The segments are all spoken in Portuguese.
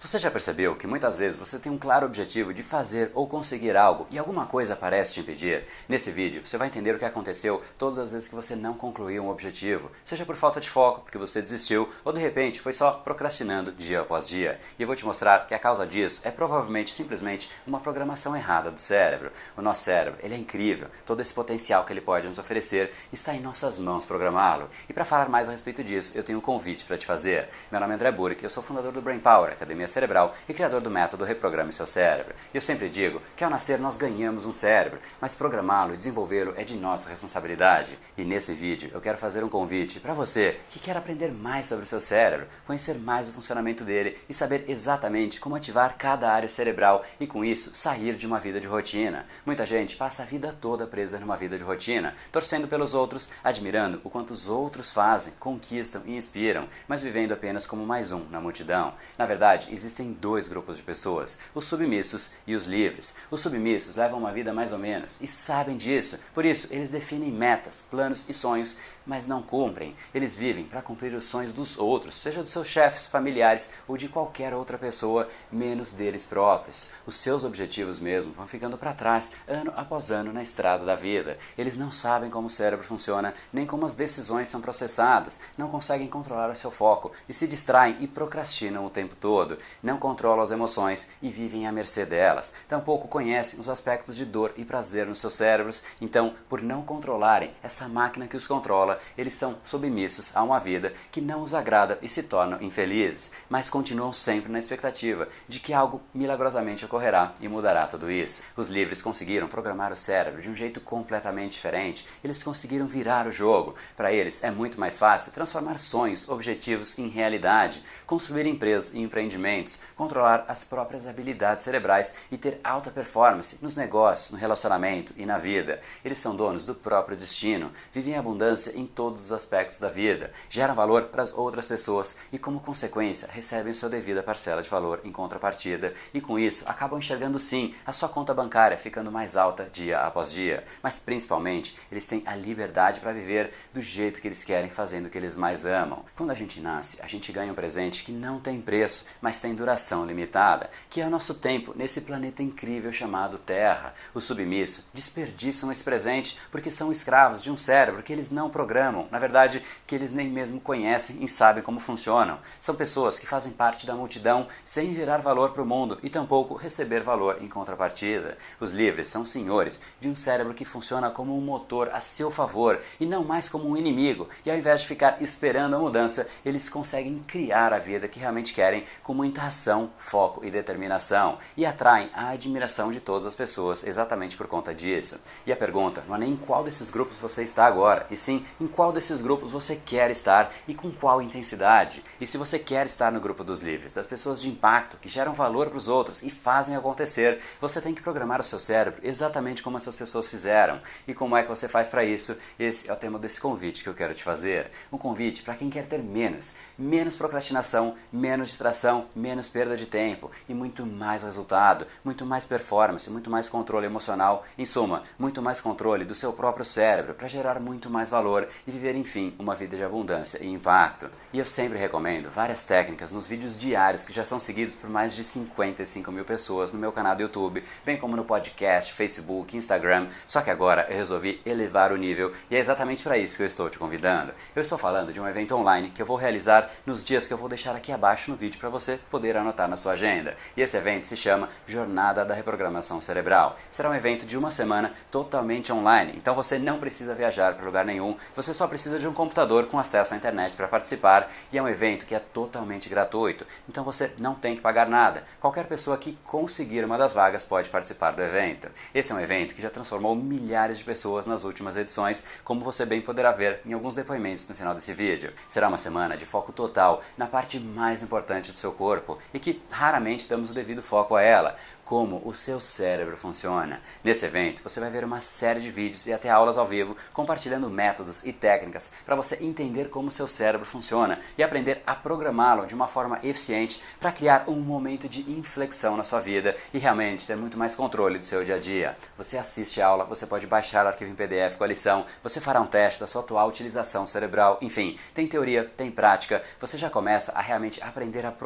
Você já percebeu que muitas vezes você tem um claro objetivo de fazer ou conseguir algo e alguma coisa parece te impedir? Nesse vídeo você vai entender o que aconteceu todas as vezes que você não concluiu um objetivo, seja por falta de foco, porque você desistiu, ou de repente foi só procrastinando dia após dia. E eu vou te mostrar que a causa disso é provavelmente simplesmente uma programação errada do cérebro. O nosso cérebro, ele é incrível, todo esse potencial que ele pode nos oferecer está em nossas mãos programá-lo. E para falar mais a respeito disso, eu tenho um convite para te fazer. Meu nome é André Burek, eu sou fundador do Brain Power, Academia Cerebral, e criador do método Reprograme Seu Cérebro. E eu sempre digo que ao nascer nós ganhamos um cérebro, mas programá-lo e desenvolvê-lo é de nossa responsabilidade. E nesse vídeo eu quero fazer um convite para você que quer aprender mais sobre o seu cérebro, conhecer mais o funcionamento dele e saber exatamente como ativar cada área cerebral e com isso sair de uma vida de rotina. Muita gente passa a vida toda presa numa vida de rotina, torcendo pelos outros, admirando o quanto os outros fazem, conquistam e inspiram, mas vivendo apenas como mais um na multidão. Na verdade, existem dois grupos de pessoas, os submissos e os livres. Os submissos levam uma vida mais ou menos e sabem disso, por isso eles definem metas, planos e sonhos, mas não cumprem. Eles vivem para cumprir os sonhos dos outros, seja dos seus chefes, familiares ou de qualquer outra pessoa, menos deles próprios. Os seus objetivos mesmo vão ficando para trás, ano após ano na estrada da vida. Eles não sabem como o cérebro funciona, nem como as decisões são processadas, não conseguem controlar o seu foco e se distraem e procrastinam o tempo todo. Não controlam as emoções e vivem à mercê delas. Tampouco conhecem os aspectos de dor e prazer nos seus cérebros, então, por não controlarem essa máquina que os controla, eles são submissos a uma vida que não os agrada e se tornam infelizes, mas continuam sempre na expectativa de que algo milagrosamente ocorrerá e mudará tudo isso. Os livres conseguiram programar o cérebro de um jeito completamente diferente, eles conseguiram virar o jogo. Para eles é muito mais fácil transformar sonhos, objetivos em realidade, construir empresas e empreendimentos, controlar as próprias habilidades cerebrais e ter alta performance nos negócios, no relacionamento e na vida. Eles são donos do próprio destino, vivem em abundância em todos os aspectos da vida, geram valor para as outras pessoas e, como consequência, recebem sua devida parcela de valor em contrapartida e, com isso, acabam enxergando sim a sua conta bancária ficando mais alta dia após dia. Mas, principalmente, eles têm a liberdade para viver do jeito que eles querem, fazendo o que eles mais amam. Quando a gente nasce, a gente ganha um presente que não tem preço, mas tem duração limitada, que é o nosso tempo nesse planeta incrível chamado Terra. Os submissos desperdiçam esse presente porque são escravos de um cérebro que eles não programam, na verdade, que eles nem mesmo conhecem e sabem como funcionam. São pessoas que fazem parte da multidão sem gerar valor para o mundo e tampouco receber valor em contrapartida. Os livres são senhores de um cérebro que funciona como um motor a seu favor e não mais como um inimigo, e ao invés de ficar esperando a mudança, eles conseguem criar a vida que realmente querem com muita ação, foco e determinação, e atraem a admiração de todas as pessoas exatamente por conta disso. E a pergunta não é nem em qual desses grupos você está agora, e sim em qual desses grupos você quer estar e com qual intensidade. E se você quer estar no grupo dos livres, das pessoas de impacto, que geram valor para os outros e fazem acontecer, você tem que programar o seu cérebro exatamente como essas pessoas fizeram. E como é que você faz para isso? Esse é o tema desse convite que eu quero te fazer. Um convite para quem quer ter menos procrastinação, menos distração, menos perda de tempo e muito mais resultado, muito mais performance, muito mais controle emocional, em suma, muito mais controle do seu próprio cérebro para gerar muito mais valor e viver, enfim, uma vida de abundância e impacto. E eu sempre recomendo várias técnicas nos vídeos diários que já são seguidos por mais de 55 mil pessoas no meu canal do YouTube, bem como no podcast, Facebook, Instagram, só que agora eu resolvi elevar o nível e é exatamente para isso que eu estou te convidando. Eu estou falando de um evento online que eu vou realizar nos dias que eu vou deixar aqui abaixo no vídeo para você poder anotar na sua agenda. E esse evento se chama Jornada da Reprogramação Cerebral. Será um evento de uma semana totalmente online, então você não precisa viajar para lugar nenhum, você só precisa de um computador com acesso à internet para participar e é um evento que é totalmente gratuito, então você não tem que pagar nada. Qualquer pessoa que conseguir uma das vagas pode participar do evento. Esse é um evento que já transformou milhares de pessoas nas últimas edições, como você bem poderá ver em alguns depoimentos no final desse vídeo. Será uma semana de foco total na parte mais importante do seu corpo e que raramente damos o devido foco a ela, como o seu cérebro funciona. Nesse evento você vai ver uma série de vídeos e até aulas ao vivo compartilhando métodos e técnicas para você entender como o seu cérebro funciona e aprender a programá-lo de uma forma eficiente para criar um momento de inflexão na sua vida e realmente ter muito mais controle do seu dia a dia. Você assiste a aula, você pode baixar o arquivo em PDF com a lição, você fará um teste da sua atual utilização cerebral, enfim, tem teoria, tem prática, você já começa a realmente aprender a programar o seu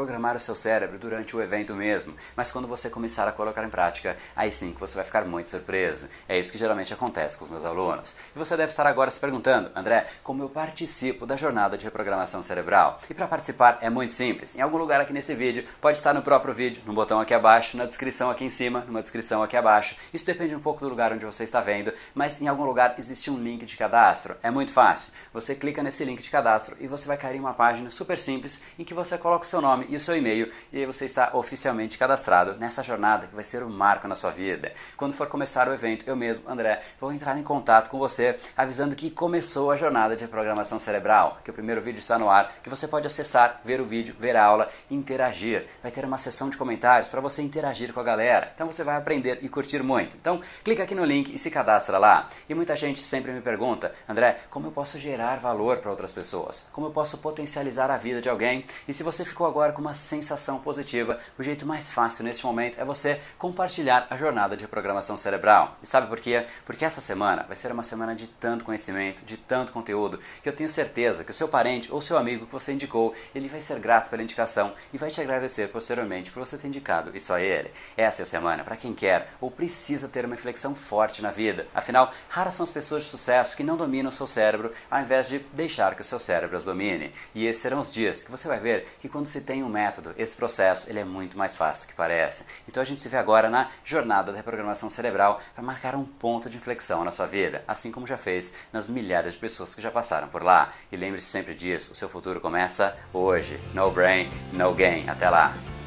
seu cérebro durante o evento mesmo, mas quando você começar a colocar em prática, aí sim que você vai ficar muito surpreso. É isso que geralmente acontece com os meus alunos. E você deve estar agora se perguntando, André, como eu participo da jornada de reprogramação cerebral? E para participar é muito simples. Em algum lugar aqui nesse vídeo, pode estar no próprio vídeo, no botão aqui abaixo, na descrição aqui em cima, numa descrição aqui abaixo. Isso depende um pouco do lugar onde você está vendo, mas em algum lugar existe um link de cadastro. É muito fácil. Você clica nesse link de cadastro e você vai cair em uma página super simples em que você coloca o seu nome e o seu e-mail e aí você está oficialmente cadastrado nessa jornada que vai ser um marco na sua vida. Quando for começar o evento, eu mesmo, André, vou entrar em contato com você avisando que começou a jornada de reprogramação cerebral, que o primeiro vídeo está no ar, que você pode acessar, ver o vídeo, ver a aula, interagir. Vai ter uma seção de comentários para você interagir com a galera. Então você vai aprender e curtir muito. Então clica aqui no link e se cadastra lá. E muita gente sempre me pergunta, André, como eu posso gerar valor para outras pessoas? Como eu posso potencializar a vida de alguém? E se você ficou agora com uma sensação positiva, o jeito mais fácil neste momento é você compartilhar a jornada de reprogramação cerebral. E sabe por quê? Porque essa semana vai ser uma semana de tanto conhecimento, de tanto conteúdo, que eu tenho certeza que o seu parente ou seu amigo que você indicou, ele vai ser grato pela indicação e vai te agradecer posteriormente por você ter indicado isso a ele. Essa é a semana para quem quer ou precisa ter uma reflexão forte na vida. Afinal, raras são as pessoas de sucesso que não dominam o seu cérebro ao invés de deixar que o seu cérebro as domine. E esses serão os dias que você vai ver que quando se tem um método, esse processo ele é muito mais fácil do que parece. Então a gente se vê agora na jornada da reprogramação cerebral para marcar um ponto de inflexão na sua vida, assim como já fez nas milhares de pessoas que já passaram por lá. E lembre-se sempre disso, o seu futuro começa hoje. No brain, no gain. Até lá!